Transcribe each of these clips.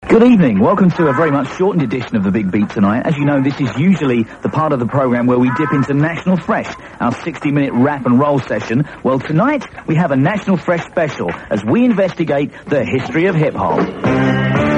Good evening. Welcome to a very much shortened edition of The Big Beat tonight. As you know, this is usually the part of the program where we dip into National Fresh, our 60-minute rap and roll session. Well, tonight we have a National Fresh special as we investigate the history of hip-hop.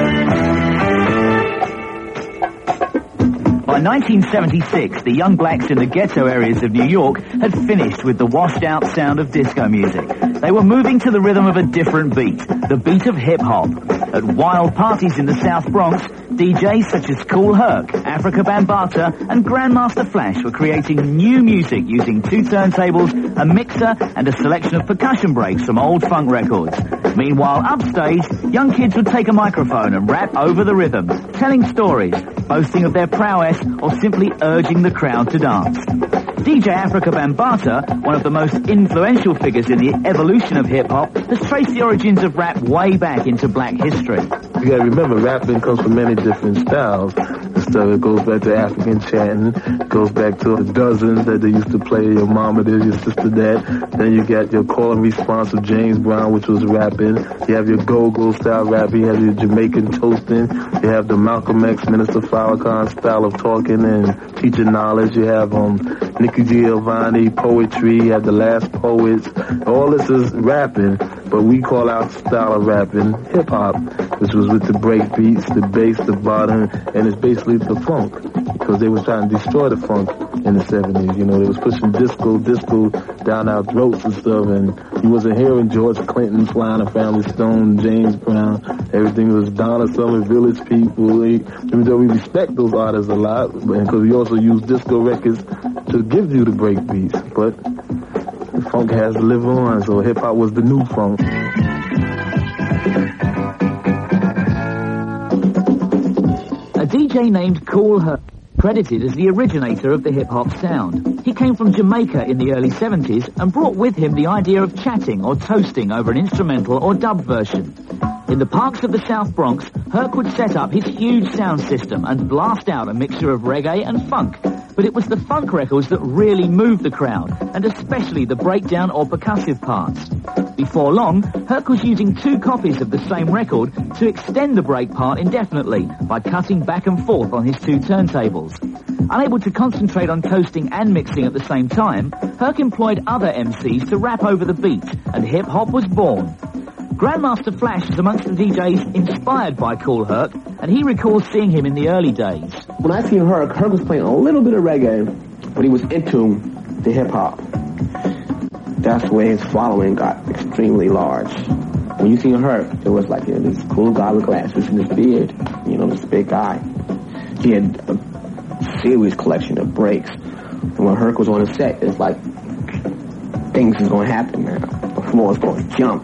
By 1976, the young blacks in the ghetto areas of New York had finished with the washed-out sound of disco music. They were moving to the rhythm of a different beat, the beat of hip-hop. At wild parties in the South Bronx, DJs such as Kool Herc, Afrika Bambaataa, and Grandmaster Flash were creating new music using two turntables, a mixer, and a selection of percussion breaks from old funk records. Meanwhile, upstage, young kids would take a microphone and rap over the rhythm, telling stories, boasting of their prowess, or simply urging the crowd to dance. DJ Afrika Bambaataa, one of the most influential figures in the evolution of hip-hop, has traced the origins of rap way back into black history. You gotta remember, rapping comes from many different styles. So it goes back to African chanting, goes back to the dozens that they used to play, your mama this, your sister that. Then you got your call and response of James Brown, which was rapping. You have your go-go style rapping, you have your Jamaican toasting, you have the Malcolm X, Minister Farrakhan style of talking and teaching knowledge. You have Nicky Giovanni, poetry, you have the Last Poets. All this is rapping, but we call our style of rapping hip-hop, which was with the break beats, the bass, the bottom, and it's basically the funk, because they was trying to destroy the funk in the 70s. You know, they was pushing disco down our throats and stuff, and you wasn't hearing George Clinton, Flying a Family Stone, James Brown. Everything was Donna Summer, Village People. Even though we respect those artists a lot, because we also use disco records to give you the break beats, but the funk has to live on, so hip-hop was the new funk. A DJ named Kool Herc, credited as the originator of the hip-hop sound. He came from Jamaica in the early 70s and brought with him the idea of chatting or toasting over an instrumental or dub version. In the parks of the South Bronx, Herc would set up his huge sound system and blast out a mixture of reggae and funk. But it was the funk records that really moved the crowd, and especially the breakdown or percussive parts. Before long, Herc was using two copies of the same record to extend the break part indefinitely by cutting back and forth on his two turntables. Unable to concentrate on toasting and mixing at the same time, Herc employed other MCs to rap over the beat, and hip-hop was born. Grandmaster Flash is amongst the DJs inspired by Kool Herc, and he recalls seeing him in the early days. When I seen Herc was playing a little bit of reggae, but he was into the hip-hop. That's where his following got extremely large. When you seen Herc, it was like, this cool guy with glasses and his beard, this big guy. He had a serious collection of breaks. And when Herc was on the set, it's like, things is going to happen now. The floor is going to jump.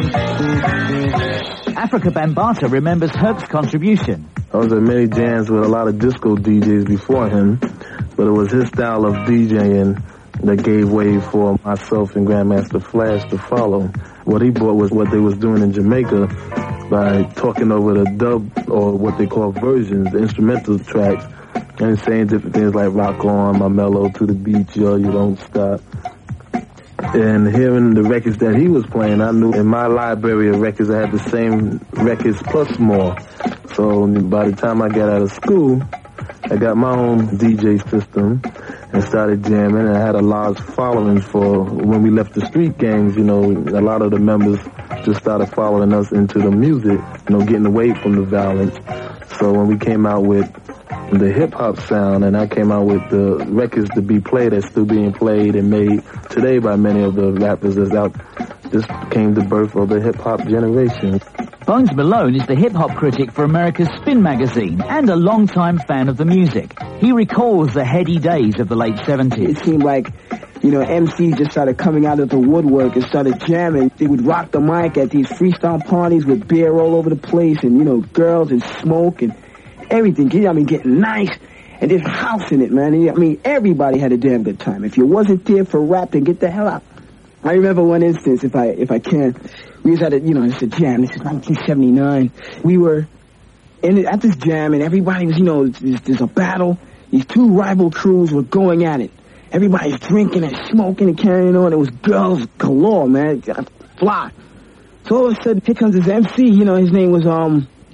Afrika Bambaataa remembers Herc's contribution. I was at many jams with a lot of disco DJs before him, but it was his style of DJing that gave way for myself and Grandmaster Flash to follow. What he brought was what they was doing in Jamaica by talking over the dub, or what they call versions, the instrumental tracks, and saying different things like rock on, my mellow, to the beat, yo, you don't stop. And hearing the records that he was playing, I knew in my library of records I had the same records plus more. So by the time I got out of school, I got my own DJ system and started jamming, and I had a large following for when we left the street gangs. A lot of the members just started following us into the music, getting away from the violence. So when we came out with the hip-hop sound, and I came out with the records to be played that's still being played and made today by many of the rappers that's out, this became the birth of the hip-hop generation. Bones Malone is the hip-hop critic for America's Spin magazine and a long-time fan of the music. He recalls the heady days of the late 70s. It seemed like, MCs just started coming out of the woodwork and started jamming. They would rock the mic at these freestyle parties with beer all over the place and, girls and smoke and everything. Getting nice and just housing it, man. Everybody had a damn good time. If you wasn't there for rap, then get the hell out. I remember one instance, if I can. We was at it's a jam. This is 1979. We were at this jam, and everybody was, there's a battle. These two rival crews were going at it. Everybody's drinking and smoking and carrying on. It was girls galore, man. Fly. So all of a sudden, here comes this MC. His name was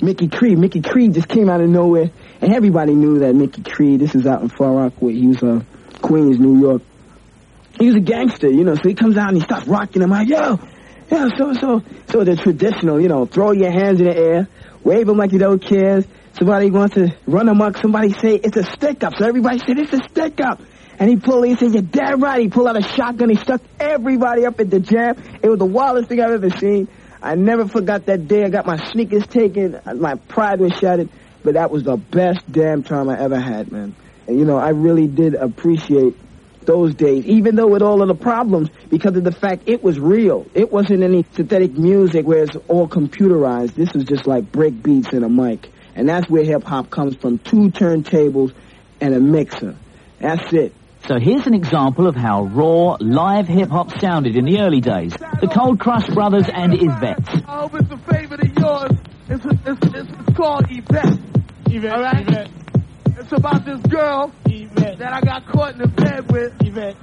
Mickey Creed. Mickey Creed just came out of nowhere, and everybody knew that Mickey Creed, this is out in Far Rockaway. He was Queens, New York. He was a gangster, so he comes out and he starts rocking. I'm like, yo, so the traditional, throw your hands in the air, wave them like you don't care. Somebody wants to run amok, somebody say it's a stick-up. So everybody said, it's a stick-up. And he said, you're damn right. He pulled out a shotgun. He stuck everybody up at the jam. It was the wildest thing I've ever seen. I never forgot that day. I got my sneakers taken. My pride was shattered. But that was the best damn time I ever had, man. And, I really did appreciate those days, even though with all of the problems, because of the fact it was real. It wasn't any synthetic music where it's all computerized. This was just like break beats and a mic. And that's where hip-hop comes from. 2 turntables and a mixer. That's it. So here's an example of how raw, live hip-hop sounded in the early days. The Cold Crush Brothers and Yvette. I hope it's a favorite of yours. It's called Yvette. Yvette, all right? Yvette. It's about this girl Yvette that I got caught in the bed with. Yvette.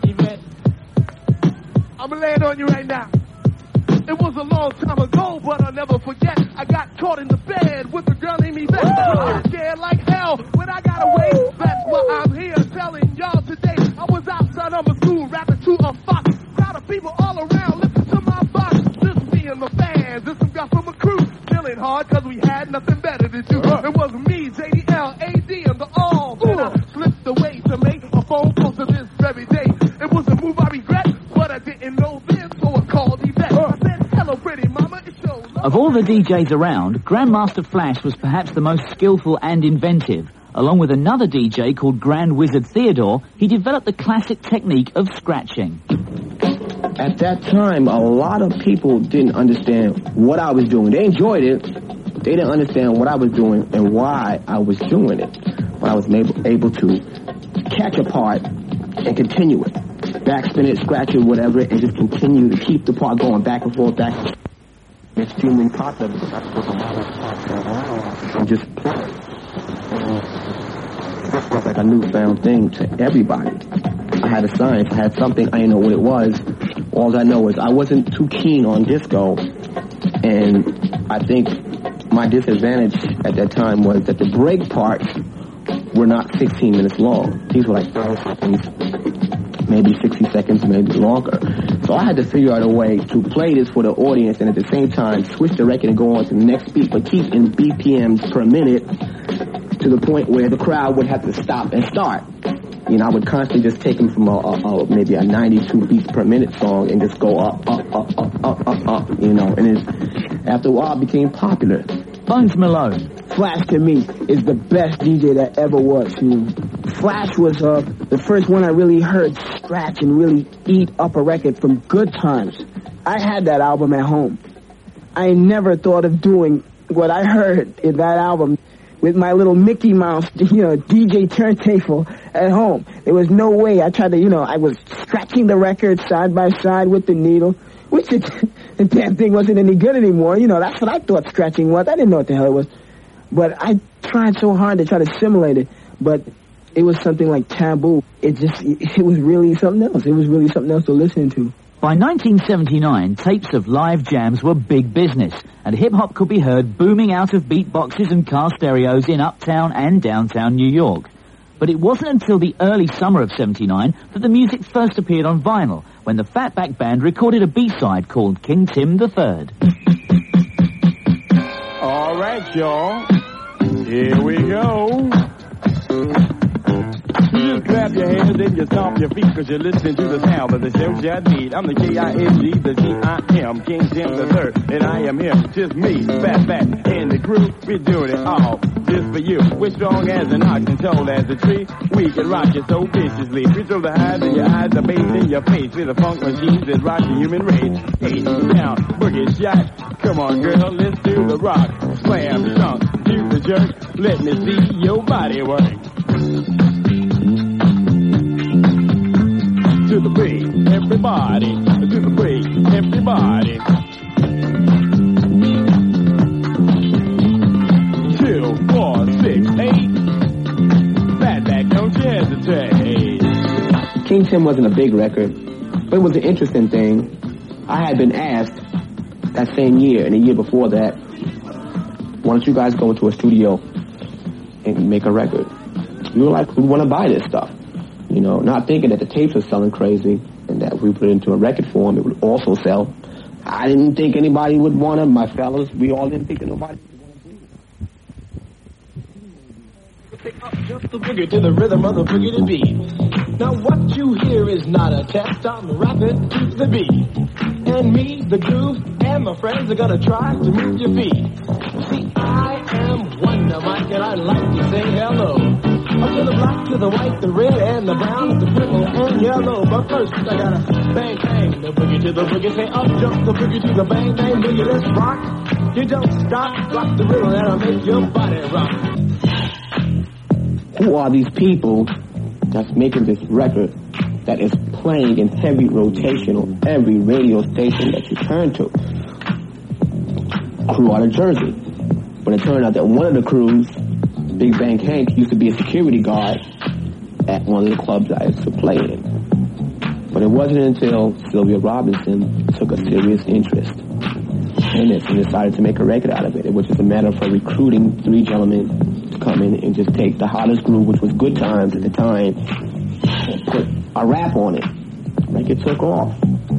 I'm going to lay it on you right now. It was a long time ago, but I'll never forget. I got caught in the bed with a girl named Yvette. I was scared like hell when I got away. That's why I'm here telling y'all today. I was outside on my school rapping to a fox. Crowd of people all around listen to my box. Just me and my fans and some guys from my crew. Feeling hard cause we had nothing better to do. It was me, JDL, AD, and the all. Then I slipped away to make a phone call to this very day. It was a move I regret, but I didn't know then, so I called Yvette. I said, hello pretty mama, it's your love. Of all the DJs around, Grandmaster Flash was perhaps the most skillful and inventive. Along with another DJ called Grand Wizard Theodore, he developed the classic technique of scratching. At that time, a lot of people didn't understand what I was doing. They enjoyed it. They didn't understand what I was doing and why I was doing it. But I was able to catch a part and continue it. Backspin it, scratch it, whatever, and just continue to keep the part going back and forth, back and forth. Extremely popular because I was and just play. This was like a newfound thing to everybody. I had a science, I had something, I didn't know what it was. All I know is I wasn't too keen on disco, and I think my disadvantage at that time was that the break parts were not 16 minutes long. These were like 30 seconds, maybe 60 seconds, maybe longer. So I had to figure out a way to play this for the audience and at the same time switch the record and go on to the next beat, but keep in BPMs per minute to the point where the crowd would have to stop and start. I would constantly just take them from maybe a 92 beats per minute song and just go up, and after a while it became popular. Bones Malone. Flash to me is the best DJ that ever was. Flash was the first one I really heard scratch and really eat up a record from Good Times. I had that album at home. I never thought of doing what I heard in that album with my little Mickey Mouse, DJ turntable at home. There was no way. I tried to, I was scratching the record side by side with the needle, which the damn thing wasn't any good anymore. That's what I thought scratching was. I didn't know what the hell it was. But I tried so hard to try to simulate it, but it was something like taboo. It was really something else. It was really something else to listen to. By 1979, tapes of live jams were big business, and hip-hop could be heard booming out of beatboxes and car stereos in uptown and downtown New York. But it wasn't until the early summer of '79 that the music first appeared on vinyl, when the Fatback Band recorded a B-side called King Tim III. All right, y'all. Here we go. Just clap your hands and you stomp your feet, cause you're listening to the sound of the show Shad Beat. I'm the K-I-N-G, the G-I-M, King Tim III, and I am here, just me, Fatback, and the crew. We're doing it all just for you. We're strong as an ox and tall as a tree. We can rock you so viciously. We throw the highs in your eyes, the bass in your face. We're the funk machines that rock the human race. Hey, down, boogie shot. Come on, girl, let's do the rock. Slam, dunk, do the jerk. Let me see your body work. To the beat, everybody. To the beat, everybody. 2, 4, 6, 8. Fatback, don't you hesitate. King Tim wasn't a big record, but it was an interesting thing. I had been asked that same year and the year before that, why don't you guys go into a studio and make a record? We were like, we want to buy this stuff. You know, not thinking that the tapes were selling crazy and that if we put it into a record form, it would also sell. I didn't think anybody would want them. My fellas, we all didn't think that nobody would want to do it. Pick up just the boogie to the rhythm of the boogie to beat. Now what you hear is not a test, I'm rapping to the beat. And me, the groove, and my friends are gonna try to move your feet. See, I am Wonder Mike, and I like to say hello. Up to the black, to the white, the red, and the brown, the purple, and yellow. But first, I gotta bang, bang, the boogie to the boogie. Say up, jump the boogie to the bang, bang, boogie, let's rock. You don't stop, rock the rhythm, that'll make your body rock. Who are these people that's making this record that is playing in heavy rotation on every radio station that you turn to? Crew out of Jersey. But it turned out that one of the crews, Big Bang Hank, used to be a security guard at one of the clubs I used to play in. But it wasn't until Sylvia Robinson took a serious interest in this and decided to make a record out of it, which is a matter of her recruiting 3 gentlemen to come in and just take the hottest groove, which was Good Times at the time, and put a rap on it. Like it took off.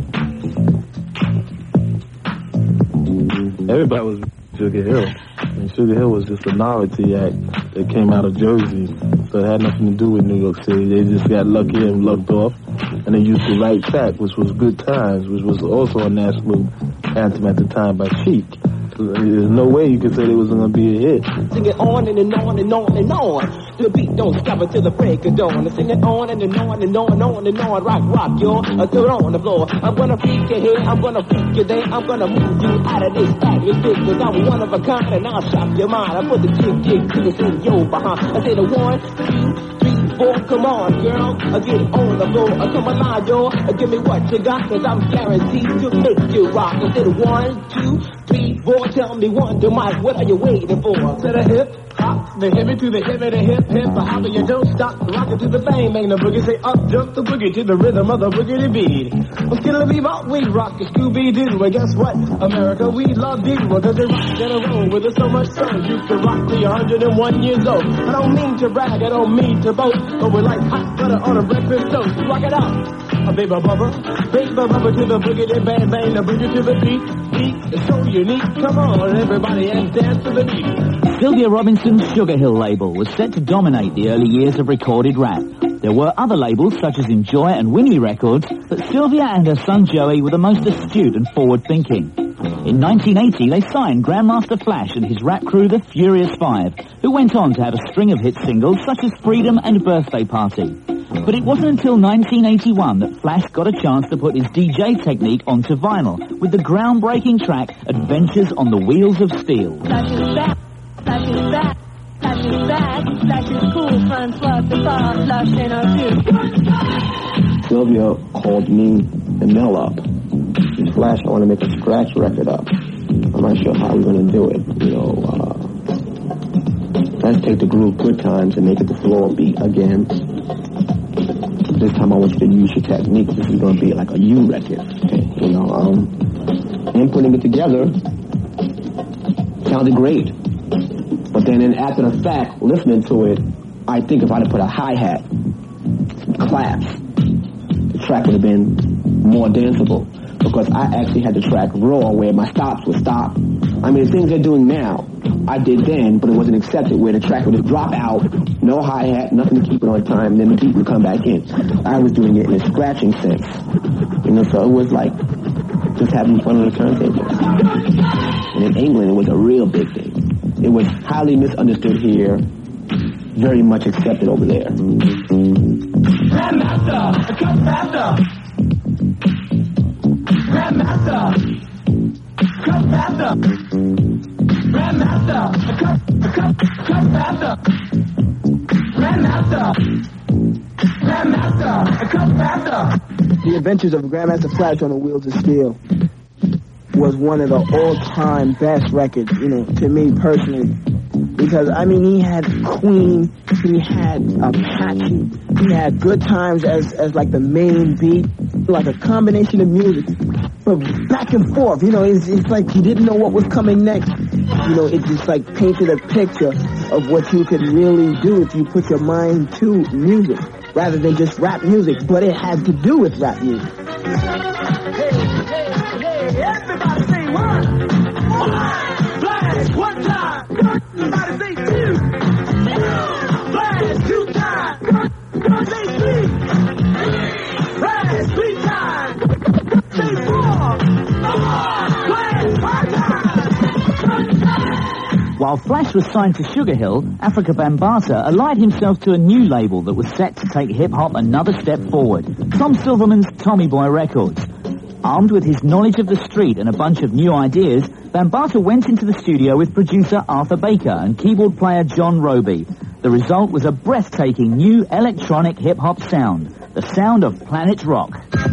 Everybody was Sugar Hill. And Sugar Hill was just a novelty act that came out of Jersey. So it had nothing to do with New York City. They just got lucky and lucked off. And they used the right track, which was Good Times, which was also a national anthem at the time by Chic. There's no way you could say it wasn't going to be a hit. Sing it on and on and on and on. The beat don't stop until the break of dawn. Sing it on and on and on and on and on. Rock, rock, yo. Throw it on the floor. I'm gonna freak your head. I'm gonna freak your day. I'm gonna move you out of this fabulous business. I'm one of a kind and I'll shock your mind. I put the jig to the in your behind. I say the 1, 2, 3, 4. Come on, girl. I get on the floor. Come on, yo. Give me what you got, cause I'm guaranteed to make you rock. I say the 1, 2, 3, 4. Tell me Wonder Mike, what are you waiting for? To the hip, hop, the hippie to the hippie, the hip, hip, hop, you don't stop, rock it to the bang, bang, the boogie, say up, jump the boogie to the rhythm of the boogie to beat. Well, skittle bebop, we rock the Scooby-Doo, well, guess what? America, we love you, because they rock in a row with us so much so, you can rock till you're 101 years old. I don't mean to brag, I don't mean to boast, but we're like hot butter on a breakfast toast. Rock it out, a baby bubba to the boogie, the bang, bang, the boogie to the beat, it's so unique, come on, everybody, and dance to the beat. Sylvia Robinson's Sugar Hill label was set to dominate the early years of recorded rap. There were other labels such as Enjoy and Winnie Records, but Sylvia and her son Joey were the most astute and forward-thinking. In 1980, they signed Grandmaster Flash and his rap crew, the Furious Five, who went on to have a string of hit singles such as Freedom and Birthday Party. But it wasn't until 1981 that Flash got a chance to put his DJ technique onto vinyl with the groundbreaking track Adventures on the Wheels of Steel. Flash is back, Flash is back, Flash is back, Flash is cool, fun, swag, the bar, Flash in our view. Sylvia called me and Mel up. She said, Flash, I want to make a scratch record up. I'm not sure how we're going to do it. You know, let's take the groove Good Times and make it the floor beat again. This time I want you to use your technique. This is going to be like a U record. Okay? You know, and putting it together sounded great. But then after the fact, listening to it, I think if I'd have put a hi-hat, some claps, the track would have been more danceable. Because I actually had the track raw where my stops would stop. I mean, the things they're doing now, I did then, but it wasn't accepted, where the track would just drop out, no hi-hat, nothing to keep it on time, and then the beat would come back in. I was doing it in a scratching sense. You know, so it was like just having fun on the turntable. And in England, it was a real big thing. It was highly misunderstood here, very much accepted over there. Grandmaster, come faster! Grandmaster, come faster! Grandmaster, come faster! Grandmaster, come faster! The Adventures of Grandmaster Flash on the Wheels of Steel was one of the all-time best records, you know, to me personally. Because, I mean, he had Queen, he had Apache, he had Good Times as like the main beat, like a combination of music, but back and forth, you know, it's like he didn't know what was coming next. You know, it just like painted a picture of what you could really do if you put your mind to music, rather than just rap music, but it had to do with rap music. Hey, everybody say one. Blast, one time. Everybody say two. Blast, two times. Say three. Blast, three times. Say four. Blast, five times. While Flash was signed to Sugar Hill, Afrika Bambaataa allied himself to a new label that was set to take hip-hop another step forward, Tom Silverman's Tommy Boy Records. Armed with his knowledge of the street and a bunch of new ideas, Bambaataa went into the studio with producer Arthur Baker and keyboard player John Roby. The result was a breathtaking new electronic hip-hop sound, the sound of Planet Rock.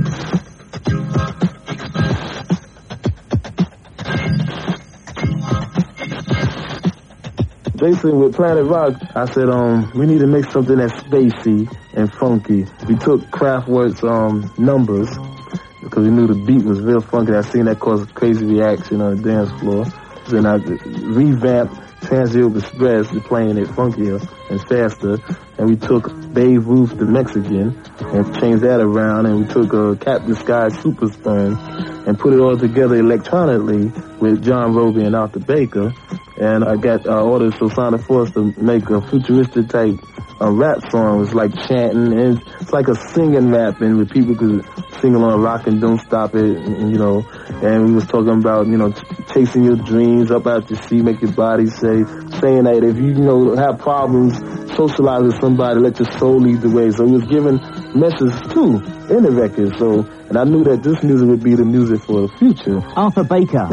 Basically, with Planet Rock, I said, we need to make something that's spacey and funky. We took Kraftwerk's Numbers, because we knew the beat was real funky. I seen that cause crazy reaction on the dance floor. Then I revamped Trans-Europe Express to playing it funkier and faster. And we took Babe Ruth the Mexican and changed that around. And we took Captain Sky Super Sperm and put it all together electronically with John Roby and Arthur Baker. And I got orders for Sonic Force to make a futuristic type rap song. It's like chanting, and it's like a singing rapping where people could sing along, rock and don't stop it, and, you know. And we was talking about, you know, chasing your dreams up out your seat, make your body safe, saying that if you know, have problems, socialize with somebody, let your soul lead the way. So he was giving messages too in the record. So, and I knew that this music would be the music for the future. Arthur Baker.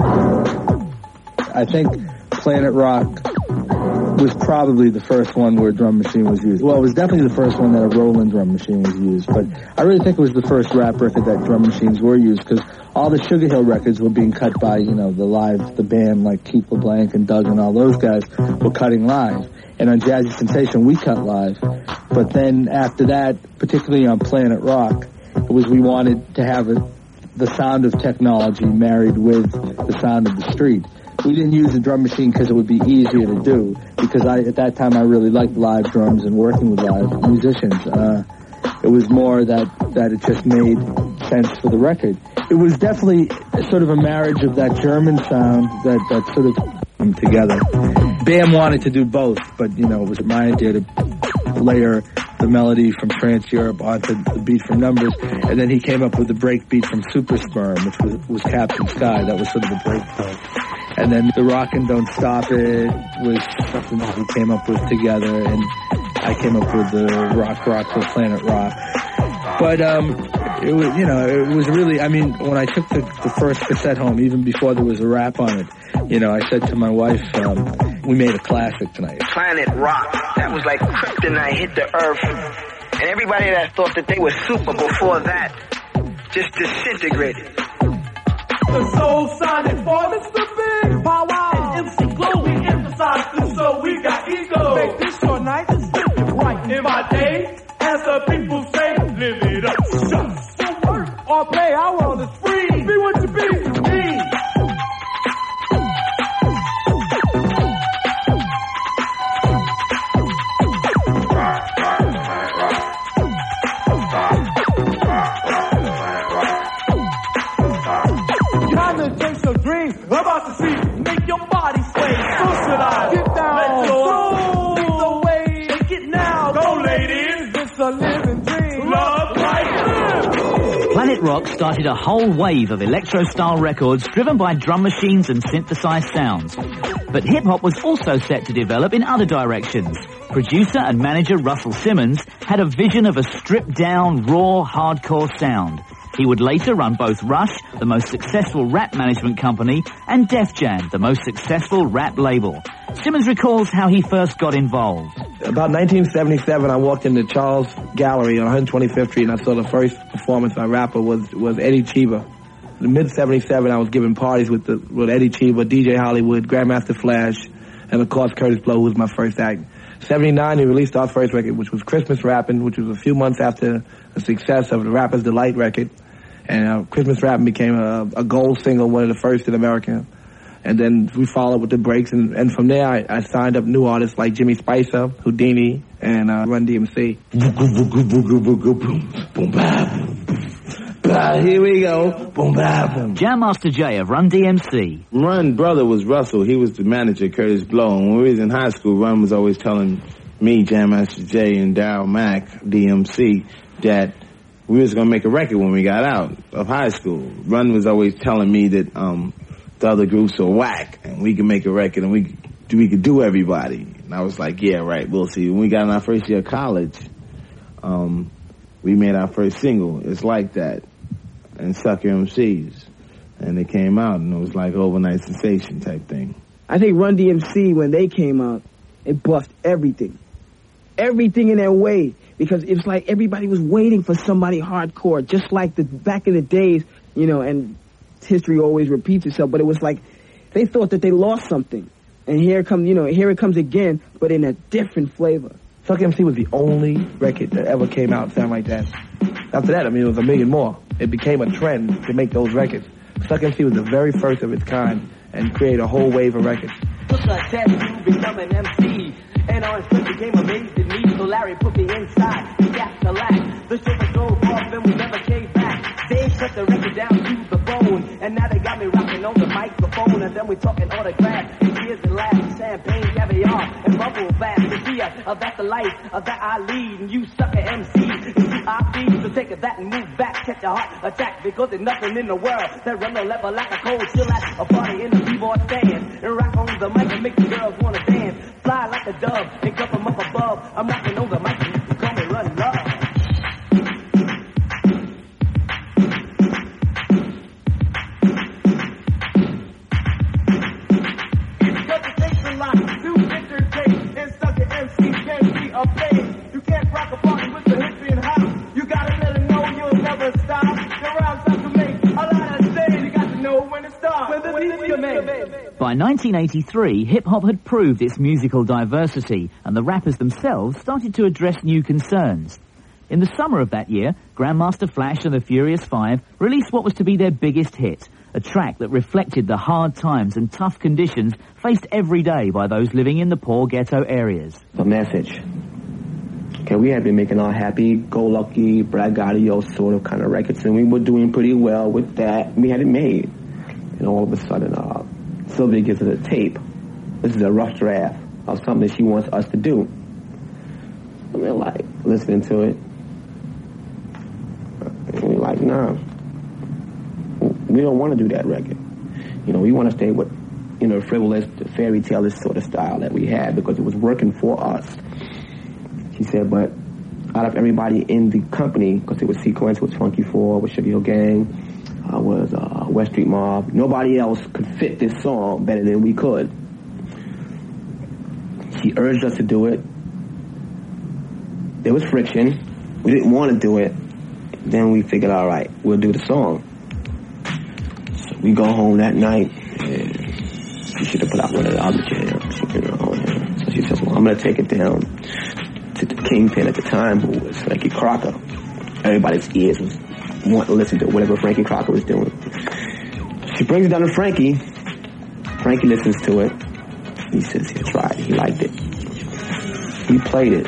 I think Planet Rock was probably the first one where a drum machine was used. Well, it was definitely the first one that a Roland drum machine was used, but I really think it was the first rap record that drum machines were used, because all the Sugar Hill records were being cut by, you know, the band like Keith LeBlanc and Doug and all those guys were cutting live. And on Jazzy Sensation, we cut live. But then after that, particularly on Planet Rock, it was we wanted to have the sound of technology married with the sound of the street. We didn't use a drum machine because it would be easier to do, because at that time I really liked live drums and working with live musicians. It was more that it just made sense for the record. It was definitely sort of a marriage of that German sound that sort of came together. Bam wanted to do both, but, you know, it was my idea to layer the melody from Trans-Europe onto the beat from Numbers, and then he came up with the break beat from Super Sperm, which was Captain Sky. That was sort of the break point. And then the Rockin' Don't Stop It was something that we came up with together, and I came up with the Rock for Planet Rock. But it was, you know, it was really, I mean, when I took the first cassette home, even before there was a rap on it, you know, I said to my wife, we made a classic tonight. Planet Rock, that was like kryptonite hit the earth. And everybody that thought that they were super before that just disintegrated. The Soul Sonic for Mr. Big Power and MC Glow, we emphasize this, so we got ego. Make this your night, let's live it right. In my day, as the people say, live it up. Shut. So work or play, our world is free. Be what you be to me. About to see, make your body sway. Socialize, get down, let your soul lead the way. Take it now, go ladies. It's a living dream. Love, life, live. Planet Rock started a whole wave of electro-style records driven by drum machines and synthesized sounds. But hip-hop was also set to develop in other directions. Producer and manager Russell Simmons had a vision of a stripped-down, raw, hardcore sound. He would later run both Rush, the most successful rap management company, and Def Jam, the most successful rap label. Simmons recalls how he first got involved. About 1977, I walked into Charles Gallery on 125th Street, and I saw the first performance by a rapper was Eddie Cheever. In mid-77, I was giving parties with Eddie Cheever, DJ Hollywood, Grandmaster Flash, and of course Curtis Blow, who was my first act. 79, he released our first record, which was Christmas Rappin', which was a few months after the success of the Rapper's Delight record. And Christmas Rappin' became a gold single, one of the first in America. And then we followed with the breaks, and from there I signed up new artists like Jimmy Spicer, Houdini, and Run DMC. Here we go. Boom, boom. Jam Master Jay of Run DMC. Run's brother was Russell. He was the manager, Curtis Blow. And when we was in high school, Run was always telling me, Jam Master Jay, and Daryl Mack, DMC, that we was going to make a record when we got out of high school. Run was always telling me that the other groups were whack, and we could make a record, and we could do everybody. And I was like, yeah, right, we'll see. When we got in our first year of college, we made our first single, It's Like That, and Sucker MCs. And it came out, and it was like overnight sensation type thing. I think Run DMC, when they came out, it bust everything. Everything in their way. Because it's like everybody was waiting for somebody hardcore, just like back in the days, you know, and history always repeats itself, but it was like they thought that they lost something. And here it comes again, but in a different flavor. Suck MC was the only record that ever came out sound like that. After that, I mean, it was a million more. It became a trend to make those records. Suck MC was the very first of its kind and created a whole wave of records. Took a test to become an MC, and on foot became amazed at me. So Larry put me inside, he got the lack. The shit was drove off and we never came back. They cut the record down to the bone, and now they got me rocking on the microphone. And then we talking autographs, and tears and laughs, champagne, caviar, and bubble bath. That's the life that I lead, and you sucker MC, and you I feed. So take that and move back, catch a heart attack, because there's nothing in the world that run no level like a cold chill at a party in the keyboard stand. And rock on the mic and make the girls wanna dance. Fly like a dove and come from up above. I'm rocking on the mic and you can call me Run Love. Because it takes a lot to entertain, and Sucker MC can't be a pain. You can't rock a party with the hippie and house. You gotta let them know you'll never stop. The rounds have to make a lot of sense. You got to know when to stop, when the beat's coming. By 1983, hip-hop had proved its musical diversity, and the rappers themselves started to address new concerns. In the summer of that year, Grandmaster Flash and the Furious Five released what was to be their biggest hit, a track that reflected the hard times and tough conditions faced every day by those living in the poor ghetto areas. The message. Okay, we had been making our happy-go-lucky, braggadio sort of kind of records, and we were doing pretty well with that. We had it made. And all of a sudden, Sylvia gives us a tape. This is a rough draft of something that she wants us to do. And we're like, listening to it. And we're like, nah. We don't want to do that record. You know, we want to stay with, you know, frivolous, fairy tale sort of style that we had because it was working for us. She said, but out of everybody in the company, because it was Sequence, it was Funky Four, was Sugar Hill Gang, was West Street Mob. Nobody else could fit this song better than we could. She urged us to do it. There was friction. We didn't want to do it. Then we figured, all right, we'll do the song. So we go home that night, and she should have put out one of the other jams. You know, so she says, well, I'm going to take it down to the kingpin at the time, who was Frankie Crocker. Everybody's ears was want to listen to whatever Frankie Crocker was doing. She brings it down to Frankie. Frankie listens to it. He says he tried. He liked it. He played it.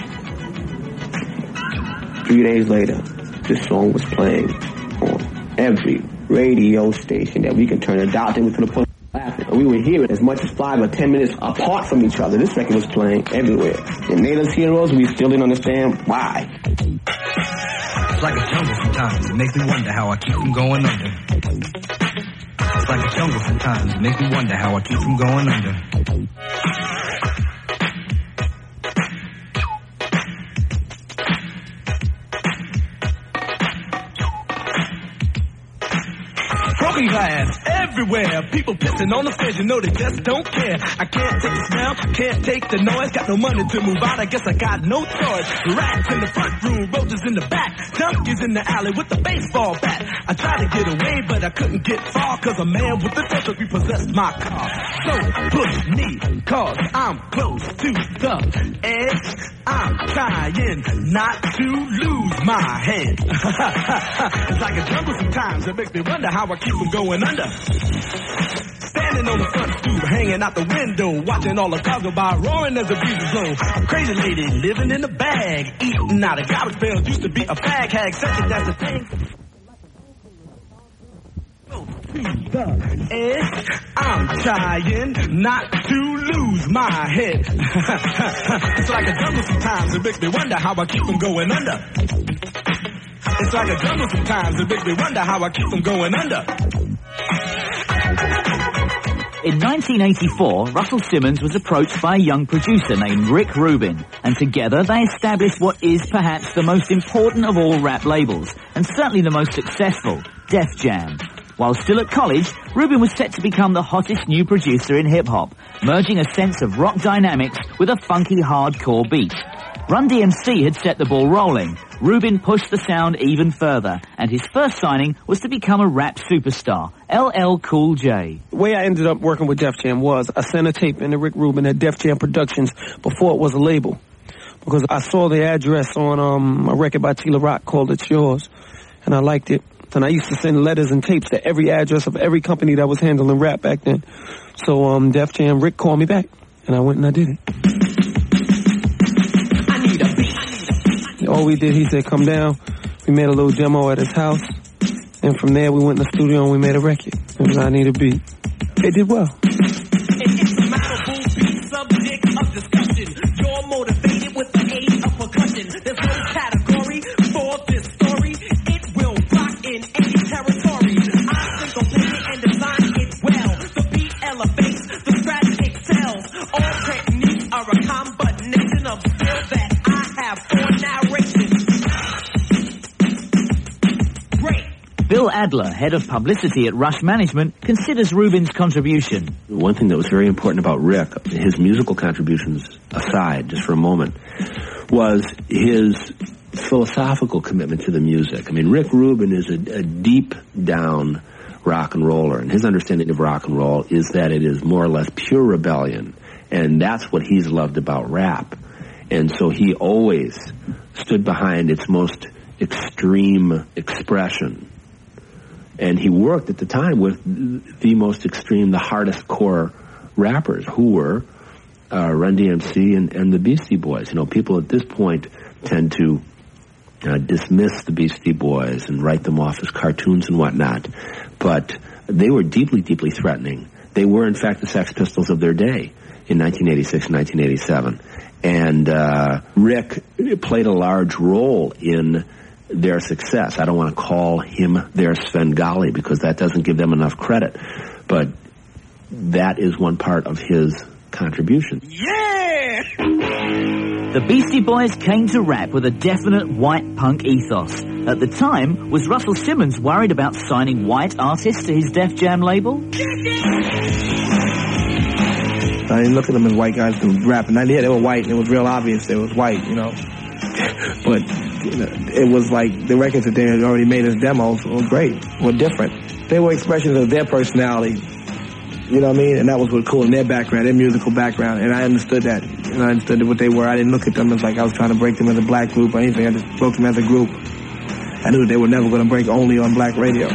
3 days later, this song was playing on every radio station that we can turn it down. Then we could have put laughing. We would hear it as much as 5 or 10 minutes apart from each other. This record was playing everywhere. In Naylor's Heroes, we still didn't understand why. It's like a jungle sometimes. It makes me wonder how I keep from going under. It's like a jungle sometimes. It makes me wonder how I keep from going under. Broken glass everywhere. People pissing on the fence, you know they just don't care. I can't take the smell, can't take the noise. Got no money to move out, I guess I got no choice. Rats in the front room, roaches in the back, junkies in the alley with the baseball bat. I tried to get away, but I couldn't get far, cause a man with a desert repossessed my car. So push me, cause I'm close to the edge. I'm trying not to lose my head. It's like a jungle sometimes, it makes me wonder how I keep from going under. Standing standing on the front stoop, hanging out the window, watching all the cars go by, roaring as the breeze blow. Crazy lady living in a bag, eating out of garbage pails, used to be a fag hag, second that's the thing. I'm trying not to lose my head. It's like a jungle sometimes, it makes me wonder how I keep from going under. It's like a jungle sometimes, it makes me wonder how I keep from going under. In 1984, Russell Simmons was approached by a young producer named Rick Rubin, and together they established what is perhaps the most important of all rap labels, and certainly the most successful, Def Jam. While still at college, Rubin was set to become the hottest new producer in hip-hop, merging a sense of rock dynamics with a funky hardcore beat. Run DMC had set the ball rolling. Rubin pushed the sound even further, and his first signing was to become a rap superstar, LL Cool J. The way I ended up working with Def Jam was I sent a tape into Rick Rubin at Def Jam Productions before it was a label, because I saw the address on a record by Tila Rock called It's Yours, and I liked it. And I used to send letters and tapes to every address of every company that was handling rap back then. So Def Jam, Rick called me back, and I went and I did it. I need a beat. All we did, he said, come down. We made a little demo at his house, and from there we went in the studio and we made a record. It was I Need a Beat. It did well. Subject of discussion. You're motivated with the aid of percussion. There's no category for this story. It will rock in any territory. I syncopate and design it well. The beat elevates, the scratch excels. All techniques are a combination of skill that I have for narration. Great. Bill Adler, head of publicity at Rush Management, considers Rubin's contribution. One thing that was very important about Rick, his musical contributions aside, just for a moment, was his philosophical commitment to the music. I mean, Rick Rubin is a deep down rock and roller, and his understanding of rock and roll is that it is more or less pure rebellion, and that's what he's loved about rap. And so he always stood behind its most extreme expression. And he worked at the time with the most extreme, the hardest core rappers, who were Run DMC and the Beastie Boys. You know, people at this point tend to dismiss the Beastie Boys and write them off as cartoons and whatnot. But they were deeply, deeply threatening. They were, in fact, the Sex Pistols of their day in 1986 and 1987. And Rick played a large role in their success. I don't want to call him their Svengali because that doesn't give them enough credit. But that is one part of his contribution. Yeah! The Beastie Boys came to rap with a definite white punk ethos. At the time, was Russell Simmons worried about signing white artists to his Def Jam label? I didn't look at them as white guys who were rapping. Yeah, they were white, and it was real obvious they was white, you know. But it was like the records that they had already made as demos were great, were different. They were expressions of their personality, you know what I mean? And that was what cool in their background, their musical background. And I understood that. And I understood what they were. I didn't look at them as like I was trying to break them as a black group or anything. I just broke them as a group. I knew they were never going to break only on black radio.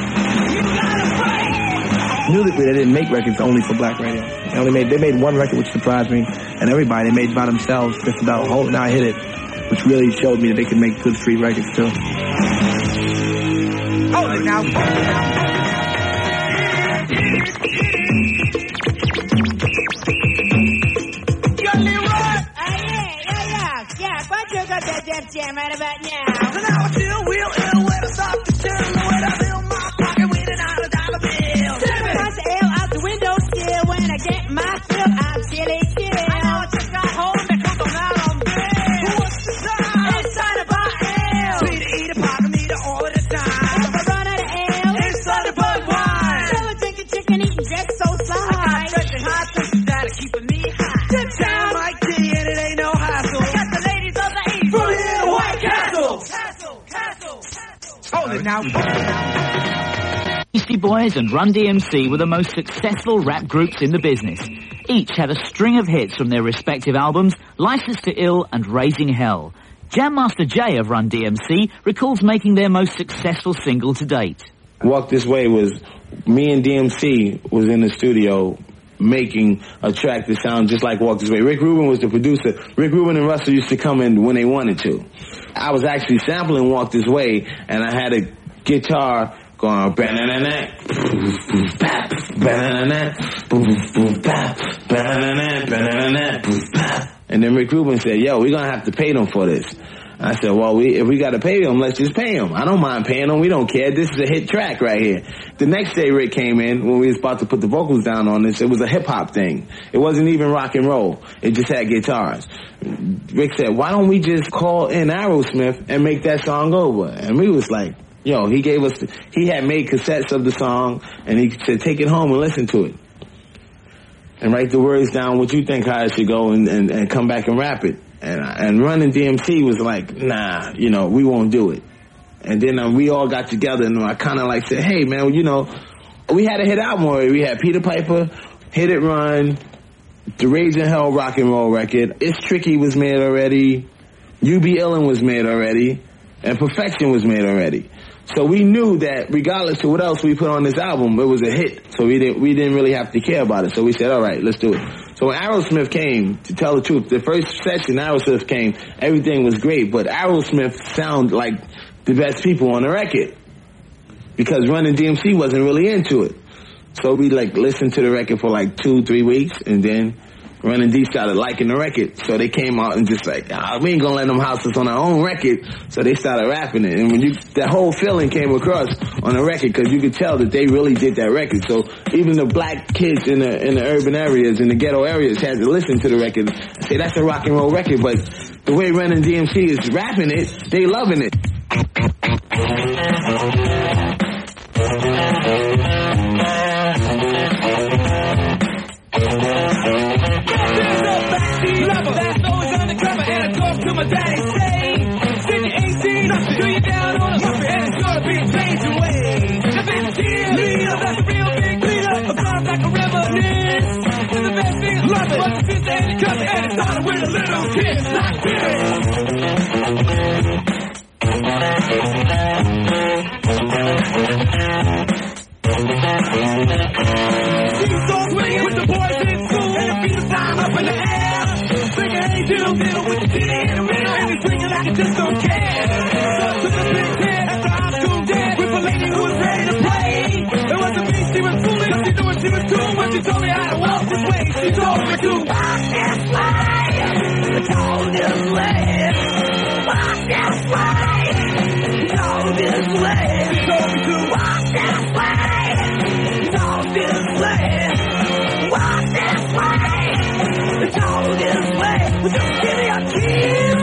Musically, they didn't make records only for black radio. They made one record which surprised me, and everybody they made by themselves just about Hold It Now, Hit It, which really showed me that they could make good street records too. Hold it now. Yo, Leroy! Yeah, but you got that Def Jam right about now. So now I feel real ill when I stop to chill, the way I fill my pocket with an $100 bill. Toss the L out the window still. When I get my fill, I'm chilly chill. I know I just got home, that comes on out on bill. What's the time? It's time to buy L. Free to eat a pocket meter all of the time. If I run out of L, It's time to buy wine. still a drinking chicken, eating dressed so I fly. got fresh and hot things that are keeping me high. Def Jam. Sound like tea and it ain't no hassle. I got the ladies of the East. From here to White Castle. Hold it now. Beastie Boys and Run DMC were the most successful rap groups in the business. Each had a string of hits from their respective albums, License to Ill and Raising Hell. Jam Master Jay of Run DMC recalls making their most successful single to date. Walk This Way was, me and DMC was in the studio making a track that sounds just like Walk This Way. Rick Rubin was the producer. Rick Rubin and Russell used to come in when they wanted to. I was actually sampling Walk This Way, and I had a guitar going ba-na-na-na, ba-na-na-na, ba-na-na-na, and then Rick Rubin said, yo, we're gonna have to pay them for this. I said, well, if we gotta pay them, let's just pay them. I don't mind paying them. We don't care. This is a hit track right here. The next day Rick came in when we was about to put the vocals down on this. It was a hip hop thing. It wasn't even rock and roll. It just had guitars. Rick said, why don't we just call in Aerosmith and make that song over? And we was like, yo, he had made cassettes of the song, and he said, take it home and listen to it. And write the words down, what you think how it should go, and come back and rap it. And Running DMC was like, nah, we won't do it. And then we all got together, and I kind of like said, hey, man, we had a hit album already. We had Peter Piper, Hit It Run, the Raging Hell rock and roll record. It's Tricky was made already. You Be Illin' was made already. And Perfection was made already. So we knew that regardless of what else we put on this album, it was a hit. So we didn't really have to care about it. So we said, all right, let's do it. So when Aerosmith came, to tell the truth, the first session Aerosmith came, everything was great, but Aerosmith sounded like the best people on the record because Running DMC wasn't really into it. So we listened to the record for 2-3 weeks, and then Running D started liking the record. So they came out and just we ain't gonna let them house us on our own record. So they started rapping it. And when that whole feeling came across on the record, because you could tell that they really did that record. So even the black kids in the urban areas, in the ghetto areas, had to listen to the record and say, that's a rock and roll record. But the way Running DMC is rapping it, they loving it. To my daddy say, send you 18, do you down on a muffin, and it's gonna be a change your way. If it's here, leader, that's a real big leader, a sounds like a reminiscence. And the best thing is love it, but the sister and the cousin, and it started with a little kid like this. These songs with the boys in school, and the beat is flying up in the air. Singing, hey, diddle, diddle, with the ditty in the middle, and he's singing like he just don't care. So took a big head after high school dad with a lady who was ready to play. It wasn't me, she was fooling, she knew what she was doing when she told me how to walk this way. She told me to walk this way, told this way, walk this way, told this way. She told me to walk this way, told this way, walk this way. It's all this way. Well, just give me a kiss.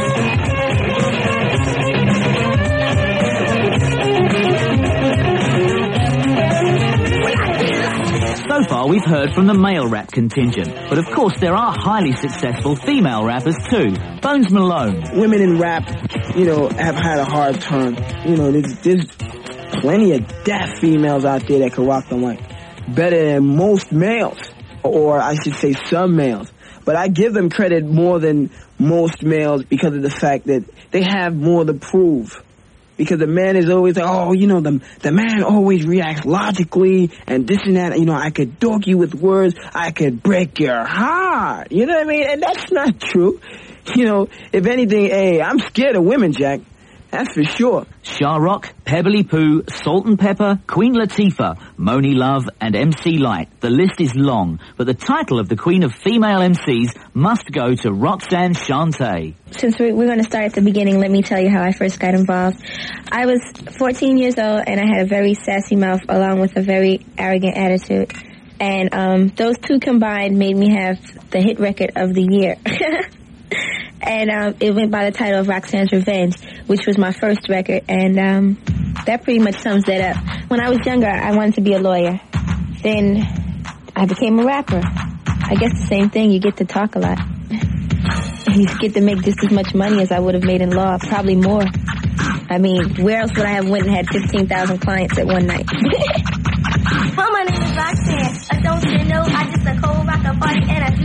So far, we've heard from the male rap contingent, but of course there are highly successful female rappers too. Bones Malone. Women in rap, have had a hard time. There's plenty of deaf females out there that can rock the mic better than most males, or I should say some males. But I give them credit more than most males because of the fact that they have more to prove. Because the man is always like, the man always reacts logically and this and that. I could dog you with words. I could break your heart. You know what I mean? And that's not true. If anything, hey, I'm scared of women, Jack. That's for sure. Sha Rock, Pebbly Poo, Salt and Pepper, Queen Latifah, Moni Love, and MC Lyte. The list is long, but the title of the queen of female MCs must go to Roxanne Shante. Since we're going to start at the beginning, let me tell you how I first got involved. I was 14 years old, and I had a very sassy mouth along with a very arrogant attitude. And those two combined made me have the hit record of the year. And it went by the title of Roxanne's Revenge, which was my first record, and that pretty much sums that up. When I was younger, I wanted to be a lawyer. Then I became a rapper. I guess the same thing, you get to talk a lot. You get to make just as much money as I would have made in law, probably more. I mean, where else would I have went and had 15,000 clients at one night? Well, my name is Roxanne. I don't you know, I just a cold rock a party and I do this shit